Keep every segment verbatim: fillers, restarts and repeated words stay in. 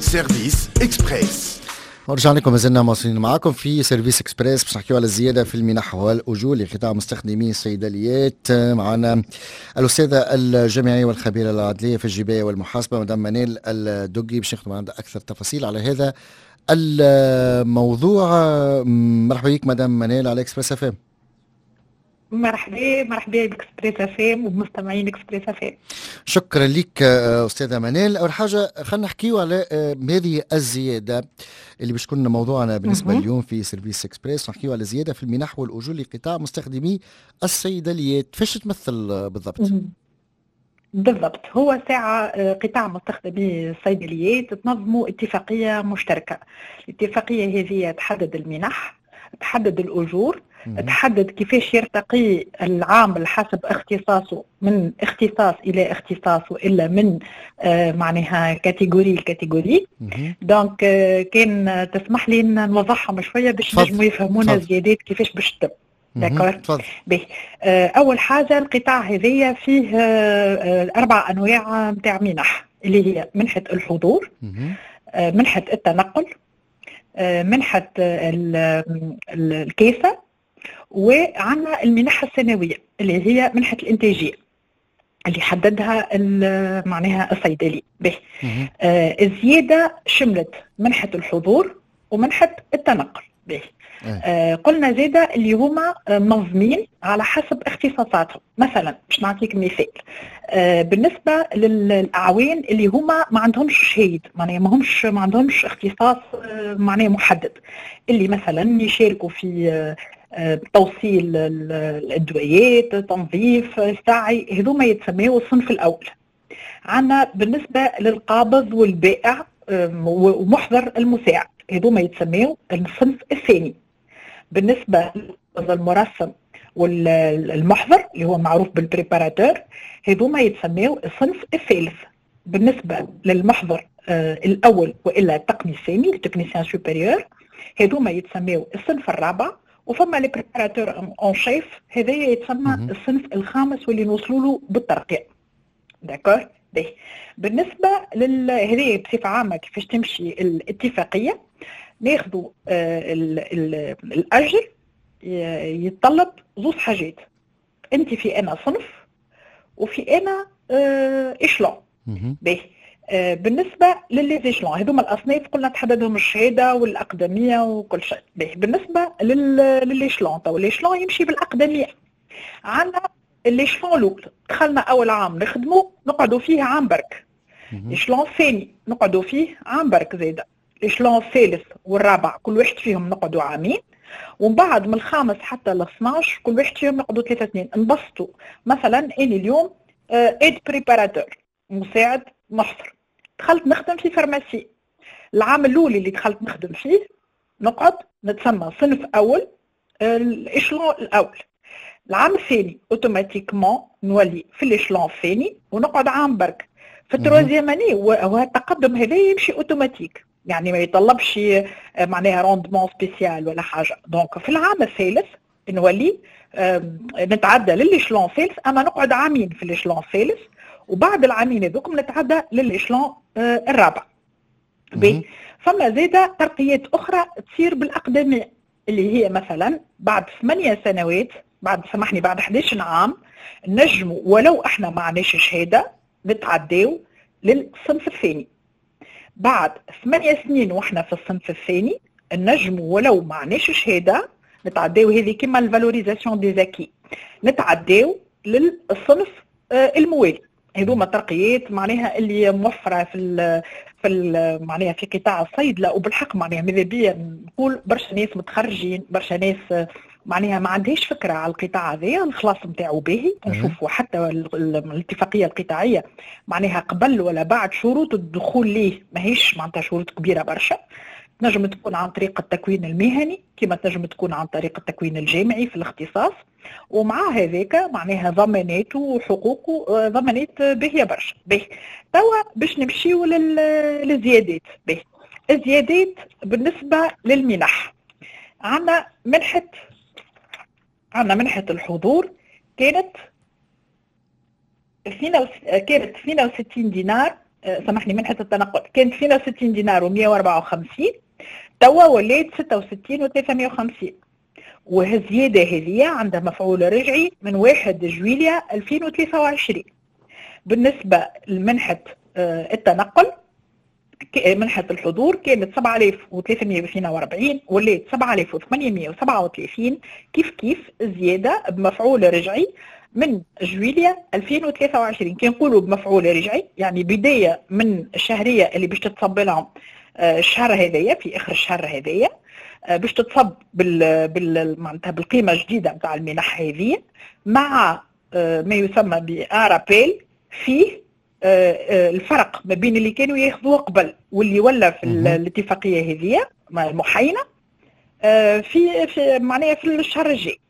سيرفيس إكسبريس. ورجع لكم مازلنا مواصلين معكم في سيرفيس اكسبريس باش نحكيو على الزياده في المنح والاجور لقطاع مستخدمي الصيدليات. معنا الاستاذه الجامعيه والخبيره العدليه في الجبايه والمحاسبه مدام منال الدقي باش ناخذ عندها اكثر تفاصيل على هذا الموضوع. مرحبا بك مدام منال على اكسبريس اف ام. مرحبا مرحبا باكسبريس اف ام وبمستمعين اكسبريس اف ام. شكرا لك استاذه منال. اول حاجه خلينا نحكيو على هذه الزياده اللي باش تكون موضوعنا بالنسبه م- اليوم في سيرفيس اكسبريس. نحكيو على زياده في المنح والاجور لقطاع مستخدمي الصيدليات. فاش تمثل بالضبط؟ م- بالضبط هو ساعة قطاع مستخدمي الصيدليات تنظموا اتفاقية مشتركة. الاتفاقية هذه تحدد المنح، تحدد الأجور، تحدد كيفاش يرتقي العامل حسب اختصاصه من اختصاص إلى اختصاص وإلا من آه معناها كاتيجوري لكاتيجوري. دونك آه كان تسمح لي نوضحهم شوية باش نجموا يفهمونا الزيادات كيفاش باش تتم. داكور. به آه اول حاجه القطاع هذايا فيه آه اربع انواع نتاع منح اللي هي منحه الحضور، آه منحه التنقل، آه منحه الكيسه، وعندنا المنح السنويه اللي هي منحه الانتاجيه اللي حددها معناها الصيدلي. به آه الزياده شملت منحه الحضور ومنحه التنقل. به آه قلنا زيدا اللي هما منظمين على حسب اختصاصاتهم. مثلا باش نعطيك مثال، آه بالنسبه للاعوان اللي هما ما عندهمش شهيد، معناها ما همش ما عندهمش اختصاص آه معناها محدد، اللي مثلا يشاركوا في آه توصيل الادويات، تنظيف، سعي، هذوما يتسموا الصنف الاول. عندنا بالنسبه للقابض والبائع آه ومحضر المساعد، هذوما يتسموا الصنف الثاني. بالنسبه للمرسم والمحضر اللي هو معروف بالبريباراتور، هذوما يتسموا الصنف الثالث. بالنسبه للمحضر آه الاول والا التقني الثاني التكنيسيان سوبيريور، هذوما يتسموا الصنف الرابع. وفما لي بريباراتور اون شيف، هذايا يتسمى الصنف الخامس واللي نوصلوا له بالترقية. داكور. بالنسبه لل هذه بصفه عامه كيفاش تمشي الاتفاقيه، ناخذوا آه الاجر يتطلب زوج حاجات. انت في انا صنف وفي انا آه اشلون. باهي آه بالنسبه للليزيشلون هذوما الاصناف قلنا تحددهم الشهاده والاقدميه وكل شيء. باهي بالنسبه للليشلون، تو الليشلون يمشي بالاقدميه. عندنا الليشلون الاول دخلنا اول عام نخدموا نقعدوا فيه عام برك. الليشلون الثاني نقعدوا فيه عام برك زاده. الليشلون الثالث والرابع كل واحد فيهم نقعدوا عامين، ومن بعد من الخامس حتى ل اثناش كل واحد فيهم نقعدوا ثلاثة سنين. نبسطوا مثلا اني اليوم ايد بريباراتور مساعد محضر، دخلت نخدم في فارماسي. العام الاول اللي دخلت نخدم فيه نقعد نتسمى صنف اول الاشلون الاول. العام الثاني اوتوماتيكمون نولي في الاشلون الثاني ونقعد عام برك. في التروازيام اني وهذا التقدم هذا يمشي اوتوماتيك، يعني ما يطلبش معناها روندمون سبيسيال ولا حاجه. دونك في العام الثالث نولي نتعدى للاشلون الثالث، اما نقعد عامين في الاشلون الثالث، وبعد العامين هذوكم نتعدى للاشلون الرابع. بي فما زاده ترقيات اخرى تصير بالاقدميه اللي هي مثلا بعد ثمانية سنوات، بعد سامحني بعد احد عشر عام نجموا ولو احنا ما عندناش شهاده نتعداو للصنف الثاني. بعد ثمانية سنين واحنا في الصنف الثاني نجموا ولو ما عندناش شهاده نتعداو، هذه كيما الفالوريزاسيون دي زاكي، نتعداو للصنف آه الموالي. هذوما ترقيات معناها اللي موفره في ال في ال معناها في قطاع الصيدله، وبالحق معناها ماذا بيا نقول برشا ناس متخرجين، برشا ناس معناها ما عندهاش فكره على القطاع هذايا، الخلاص نتاعو باهي. نشوفوا حتى الاتفاقيه القطاعيه معناها قبل ولا بعد شروط الدخول ليه ماهيش معناتها شروط كبيره برشا. تنجم تكون عن طريق التكوين المهني كما تنجم تكون عن طريق التكوين الجامعي في الاختصاص، ومع هذاك معناها ضمانات وحقوق ضمانات باهيه برشا. باهي توا باش نمشيو للزيادات. باهي الزيادات بالنسبه للمنح، عندنا منحه عندنا منحه الحضور كانت كانت اثنين وستين دينار سامحني منحة التنقل كانت اثنين وستين دينار ومئة وأربعة وخمسين، توا ولات ستة وستين وثلاثمئة وخمسين. وهالزيادة هذه عندها مفعول رجعي من واحد جويلية ألفين وثلاثة وعشرين. بالنسبة لمنحة التنقل منحة الحضور كانت سبعة آلاف وثلاثمئة واثنين وأربعين ولات سبعة آلاف وثمانمئة وسبعة وثلاثين، كيف كيف زيادة بمفعول رجعي من جويلية ألفين وثلاثة وعشرين. كي نقولوا بمفعول رجعي يعني بداية من الشهرية اللي باش تتصب لهم الشهر هذايا في اخر الشهر هذايا باش تتصب بال بال معناتها بالقيمه الجديده نتاع المنح هذه مع ما يسمى بارابيل فيه الفرق ما بين اللي كانوا ياخذوه قبل واللي ولا في الاتفاقيه هذه المحاينه في في معناها في الشهر الجاي.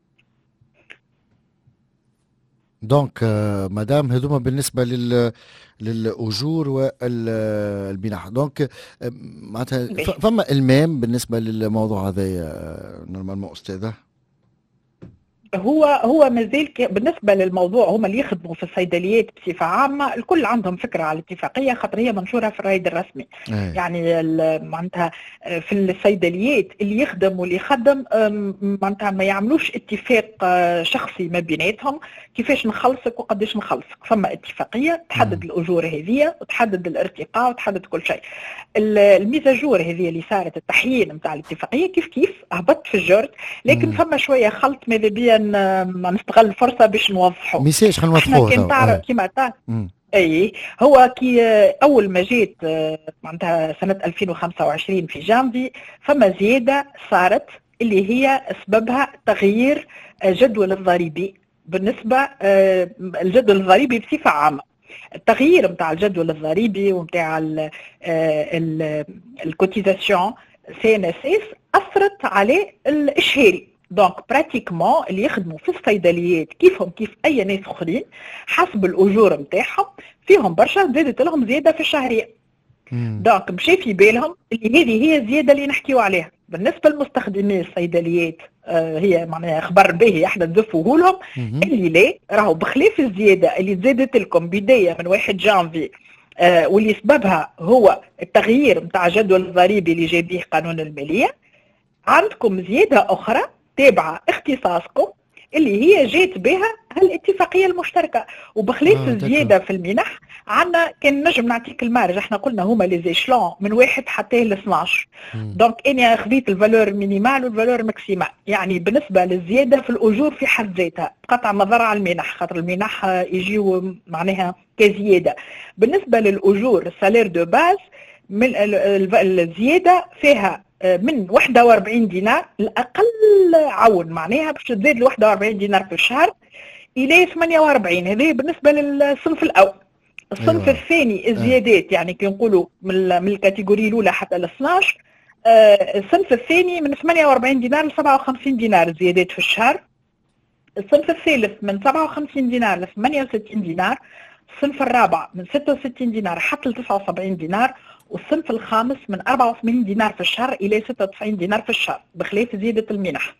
دونك مدام هذوما بالنسبه لل للاجور والمنح. دونك معناتها فما المام بالنسبه للموضوع هذا نورمالمون استاذه؟ هو هو مازال بالنسبه للموضوع هما اللي يخدموا في الصيدليات بصفه عامه الكل عندهم فكره على الاتفاقيه خاطر هي منشوره في الرايد الرسمي. أي. يعني معناتها في الصيدليات اللي يخدم واللي يخدم معناتها ما يعملوش اتفاق شخصي ما بيناتهم كيفاش نخلصك وقداش نخلصك، فما اتفاقيه تحدد م. الاجور هذه وتحدد الارتقاء وتحدد كل شيء. الميزاجور هذه اللي صارت التحيين نتاع الاتفاقيه كيف كيف هبط في الجرد، لكن م. فما شويه خلط ماذا بيا ما نستغل الفرصه باش نوضحوا. ميساج خلينا نوضحوه. كي تعرف كيما تعرف اي هو كي اول ما جيت معناتها سنه ألفين وخمسة وعشرين في جانفي فما زياده صارت اللي هي سببها تغيير جدول الضريبي بالنسبه الجدول الضريبي بصفه عامه. التغيير نتاع الجدول الضريبي ونتاع الكوتيزاسيون سي ان اس اس اثرت على الاشهاري. دونك براتيكمون اللي يخدموا في الصيدليات كيفهم كيف اي ناس اخرين حسب الاجور نتاعهم فيهم برشا زادت لهم زياده في الشهريه. دونك مشى في بالهم اللي هذه هي الزياده اللي نحكيو عليها. بالنسبه لمستخدمي الصيدليات آه هي معناها خبر باهي احنا نزفوه لهم اللي لا راهو بخلاف الزياده اللي زادت لكم بدايه من واحد جانفي آه واللي سببها هو التغيير نتاع جدول الضريبي اللي جاي به قانون الماليه، عندكم زياده اخرى تابعه اختصاصكم اللي هي جات بها هالاتفاقيه المشتركه. وبخلاف آه الزياده في المنح عندنا كان نجم نعطيك المارج، احنا قلنا هما لي زيشلون من واحد حتى ل اثناش. دونك اني خذيت الفالور مينيمال والفالور ماكسيمال، يعني بالنسبه للزياده في الاجور في حد ذاتها بقطع النظر على المنح خاطر المنح يجيو معناها كزياده. بالنسبه للاجور السالير دو باز من الزياده فيها من واحد وأربعين دينار الاقل عون معناها باش تزيد ل واحد وأربعين دينار في الشهر الى ثمانية وأربعين. هذه بالنسبه للصنف الاول. الصنف أيوة. الثاني الزيادات يعني كي نقولوا من من الكاتيجوري الاولى حتى ل اثناش، آه الصنف الثاني من ثمانية وأربعين دينار ل سبعة وخمسين دينار زيادات في الشهر. الصنف الثالث من سبعة وخمسين دينار ل ثمانية وستين دينار. الصنف الرابع من ستة وستين دينار حتى ل تسعة وسبعين دينار. والصنف الخامس من أربعة وثمانين دينار في الشهر الى ستة وتسعين دينار في الشهر بخلاف زياده المنح.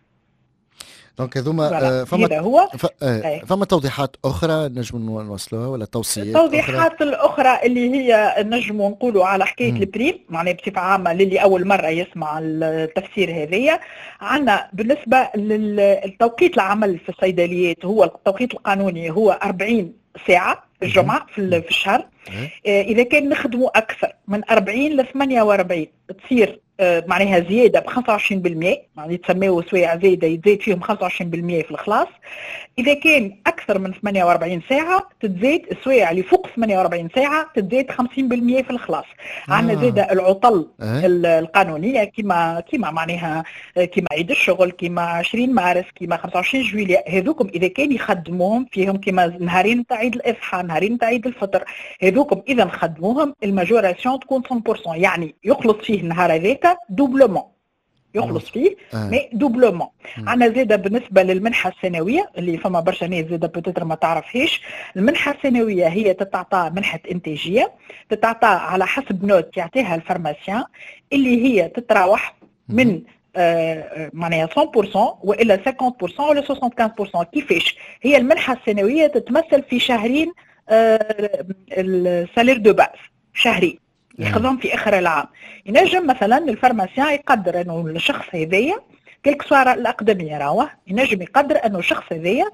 دونك هذوما فما هو ف... آه فما توضيحات اخرى نجم نوصلوها ولا توصيات؟ التوضيحات أخرى؟ الاخرى اللي هي نجم نقولوا على حكايه البريم معناها بصفه عامه للي اول مره يسمع التفسير هذايا. عندنا بالنسبه للتوقيت العمل في الصيدليات هو التوقيت القانوني هو أربعين ساعه في الجمعه في, في الشهر. اذا كان نخدموا اكثر من أربعين ل ثمانية وأربعين تصير معناها زياده ب خمسة وعشرين بالمئة، يعني تسميوه سوايع زايده يتزاد فيهم خمسة وعشرين بالمئة في الخلاص. اذا كان اكثر من ثمانية وأربعين ساعه تتزاد السوايع اللي فوق ثمانية وأربعين ساعه تتزاد خمسين بالمئة في الخلاص. آه. عندنا زاده العطل آه. القانونيه كما كما معناها كما عيد الشغل كما عشرين مارس كما خمسة وعشرين جويلية، هذوكم اذا كان يخدموهم فيهم كما نهارين تاع عيد الاضحى نهارين تاع عيد الفطر، هذوكم اذا نخدموهم الماجوراسيون تكون مية بالمئة، يعني يخلص فيه النهار هذاك دوبلومون يخلص فيه آه. مي دوبلومون. عندنا زاده بالنسبه للمنحه السنويه اللي فما برشا ناس زاده بتتر ما تعرفهاش. المنحه السنويه هي تتعطى منحه انتاجيه تتعطى على حسب نوت يعطيها الفارماسيان اللي هي تتراوح من آه معناها مية بالمئة والا خمسين بالمئة ولا خمسة وستين بالمئة. كيفاش هي المنحه السنويه تتمثل في شهرين السالير دو باز شهري يخدم في اخر العام. ينجم مثلا الفارماسيان يقدر انه الشخص هذايا كيلك سوار الاقدميه راهو ينجم يقدر انه الشخص هذايا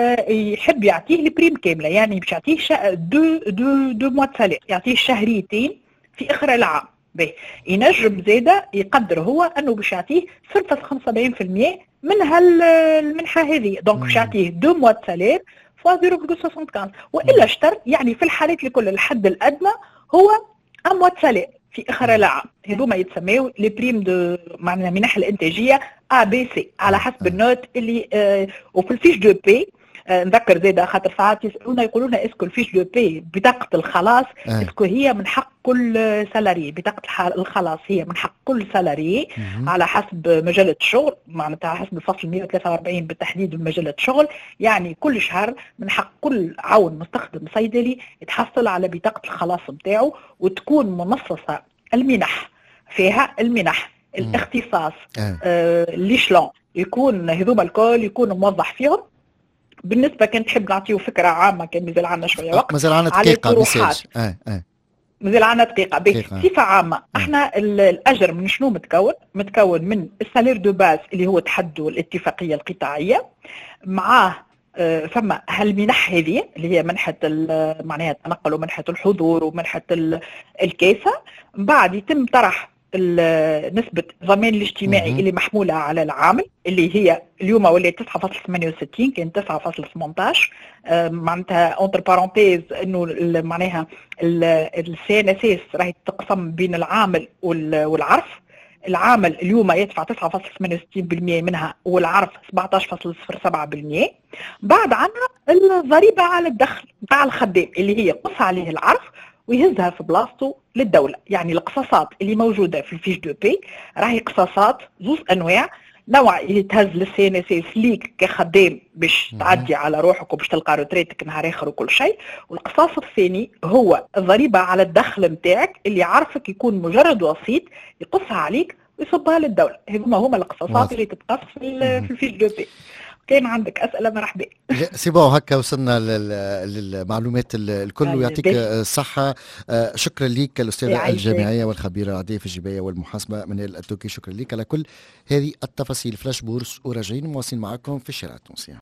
يحب يعطيه البريم كامله، يعني باش يعطيه دو دو دو موا سالير، يعطيه شهريتين في اخر العام. باهي ينجم زاده يقدر هو انه باش يعطيه صفر فاصلة خمسة وسبعين بالمئة من هالمنحه هذه، دونك باش يعطيه دو موا سالير فوا صفر فاصلة خمسة وستين، والا اشتر يعني في الحالات الكل الحد الادنى هو ان موا سالير في اخر العام. هذوما يتسموا لي بريم دو معناها منح الانتاجيه ا بي سي على حسب النوت اللي آه وفي الفيش دو بي. آه نذكر زاده خاطر ساعات يسالونا يقولوا لنا اسكو الفيش دو بي بطاقه الخلاص آه. اسكو هي من حق كل سالاري، بطاقه الخلاص هي من حق كل سالاري على حسب مجله الشغل، معناتها على حسب الفصل مئة وثلاثة وأربعين بالتحديد من مجله الشغل، يعني كل شهر من حق كل عون مستخدم صيدلي يتحصل على بطاقه الخلاص نتاعو، وتكون منصصه المنح فيها المنح الاختصاص آه ليشلون يكون هذوما الكل يكون موضح فيهم. بالنسبه كان تحب نعطيه فكره عامه، كان مازال عندنا شويه وقت، مازال عندنا دقيقه مساج اه اه مازال عندنا دقيقه. بصفه عامه احنا الاجر من شنو متكون؟ متكون من السالير دو باز اللي هو تحدوا الاتفاقيه القطاعيه، معاه فما هالمنح هذه اللي هي منحه معناها التنقل ومنحه الحضور ومنحه الكاسه، بعد يتم طرح نسبة الضمان الاجتماعي اللي محمولة على العامل اللي هي اليوم ولات تسعة فاصلة ثمانية وستين، كان تسعة فاصلة ثمانية عشر، معناتها اونتر بارونتيز انه معناها السي ان اس اس راهي تقسم بين العامل والعرف. العامل اليوم يدفع تسعة فاصلة ثمانية وستين بالمئة منها والعرف سبعة عشر فاصلة صفر سبعة بالمئة. بعد عندنا الضريبة على الدخل بتاع الخدام اللي هي قص عليه العرف ويهزها في بلاصته للدولة. يعني القصاصات اللي موجودة في الفيش دو بي راهي قصاصات زوز أنواع، نوع يتهز للسي ان اس اس ليك كخدام باش تعدي على روحك وباش تلقى روتريتك نهار اخر وكل شيء، والقصاص الثاني هو الضريبة على الدخل نتاعك اللي عارفك يكون مجرد وسيط يقصها عليك ويصبها للدولة. هما هما القصاصات اللي تتقص في الفيش دو بي. كان عندك أسئلة مرحبا. سيبو هكا وصلنا للمعلومات الكل ويعطيك الصحة. شكرا لك الأستاذة الجامعية والخبيرة العادية في الجباية والمحاسبة منال التوكي، شكرا لك على كل هذه التفاصيل. فلاش بورس وراجعين مواصلين معكم في الشارع التونسي.